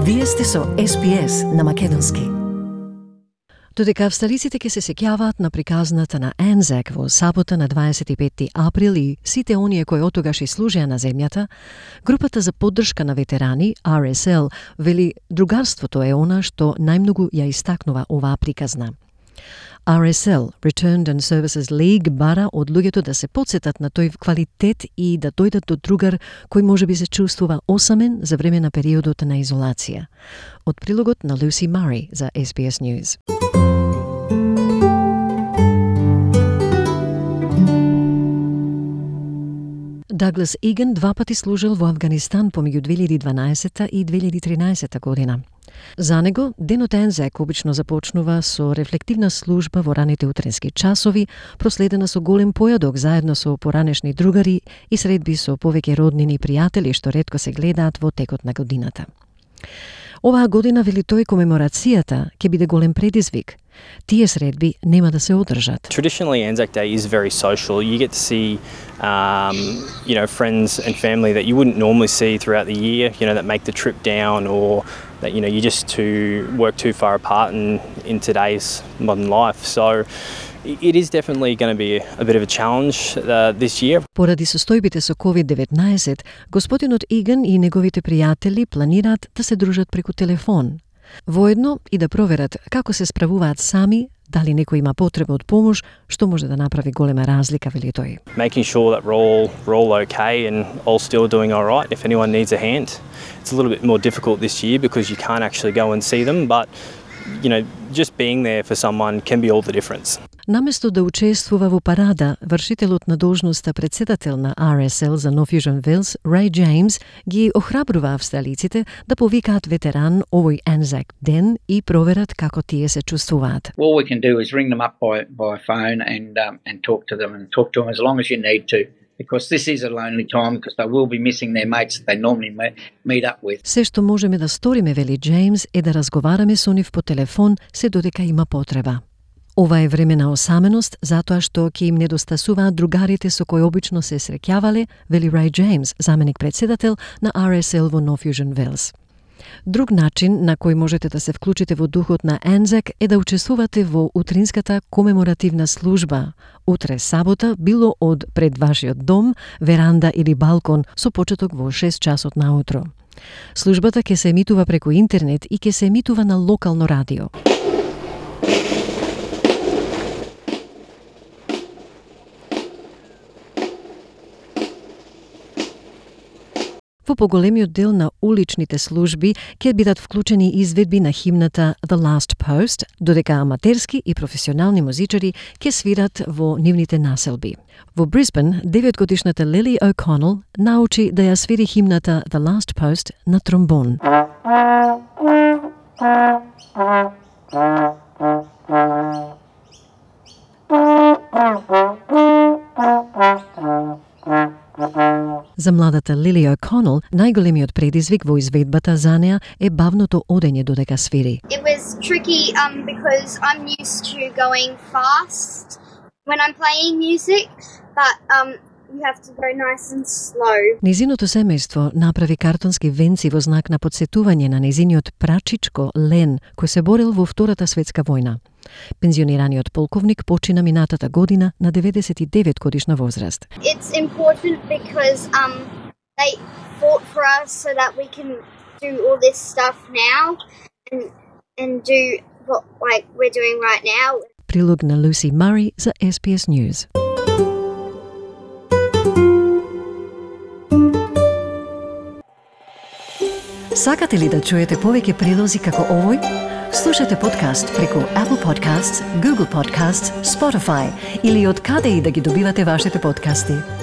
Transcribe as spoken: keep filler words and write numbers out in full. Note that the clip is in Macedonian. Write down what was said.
Вие сте со Ес Би Ес на македонски. Додека австралиците ќе се сеќаваат на приказната на Анзак во сабота на дваесет и петти април и сите оние кои отогаш и служеа на земјата, групата за поддршка на ветерани, Ар Ес Ел, вели другарството е она што најмногу ја истакнува оваа приказна. Ар Ес Ел, Returned and Services League, бара од луѓето да се потсетат на тој квалитет и да дојдат до другар кој можеби се чувствува осамен за време на периодот на изолација. Од прилогот на Lucy Murray за Ес Би Ес News. Даглас Иган два пати служил во Авганистан помеѓу две илјади и дванаесетта и две илјади и тринаесетта година. За него, денот Анзак обично започнува со рефлективна служба во раните утренски часови, проследена со голем појадок заедно со поранешни другари и средби со повеќе роднини и пријатели што ретко се гледаат во текот на годината. Оваа година, вели тој, комеморацијата ќе биде голем предизвик. Тие средби нема да се одржат. Traditionally, Anzac Day is very social. You get to see, um, you know, friends and family that you wouldn't normally see throughout the year. You know, that make the trip down, or that you know you just too work too far apart in in today's modern life. So it is definitely going to be a bit of a challenge uh, this year. Поради состојбите со ковид деветнаесет, господинот Иган и неговите пријатели планираат да се дружат преку телефон. Воедно и да проверат како се справуваат сами, дали некој има потреба од помош, што може да направи голема разлика, вели тој. Making sure that we're all, we're all okay and all still doing all right if anyone needs a hand. It's a little bit more difficult this year because you can't actually go and see them, but you know, just being there for someone can be all the difference. Наместо да учествува во парада, вршителот на должноста председател на Ар Ес Ел за North Fusion Wales, Рей Джеймс, ги охрабрува австралиците да повикаат ветеран овој Анзак ден и проверат како тие се чувствуваат. All we can do is ring them up by by phone and um, and talk to them and talk to them as long as you need to. Because this is a lonely time because they will be missing their mates that they normally meet up with. Се што можеме да сториме, вели Джеймс, е да разговараме со нив по телефон се додека има потреба. Ова е време на осаменост, затоа што ќе им недостасуваат другарите со кои обично се среќавале, вели Рей Джеймс, заменик председател на Ар Ес Ел во North Fusion Wales. Друг начин на кој можете да се вклучите во духот на Анзак е да учествувате во утринската комеморативна служба. Утре сабота, било од пред вашиот дом, веранда или балкон, со почеток во шест часот наутро. Службата ќе се емитува преку интернет и ќе се емитува на локално радио. Во поголемиот дел на уличните служби ќе бидат вклучени изведби на химната The Last Post, додека аматерски и професионални музичари ќе свират во нивните населби. Во Брисбен, деветгодишната Лили О'Конел научи да ја свири химната The Last Post на тромбон. За младата Лили О'Конел, најголемиот предизвик во изведбата за неа е бавното одење додека свири. It was tricky um, because I'm used to going fast when I'm playing music, but um, you have to go nice and slow. Незиното семејство направи картонски венци во знак на подсетување на незиниот прачичко Лен, кој се борел во Втората светска војна. Пензионираниот полковник почина минатата година на деветдесет и девет годишна возраст. It's important because um, they fought for us so that we can do all this stuff now and and do what like we're doing right now. Прилог на Lucy Murray за Ес Би Ес News. Сакате ли да чуете повеќе прилози како овој? Слушате подкаст преку Apple Podcasts, Google Podcasts, Spotify или од каде и да ги добивате вашите подкасти.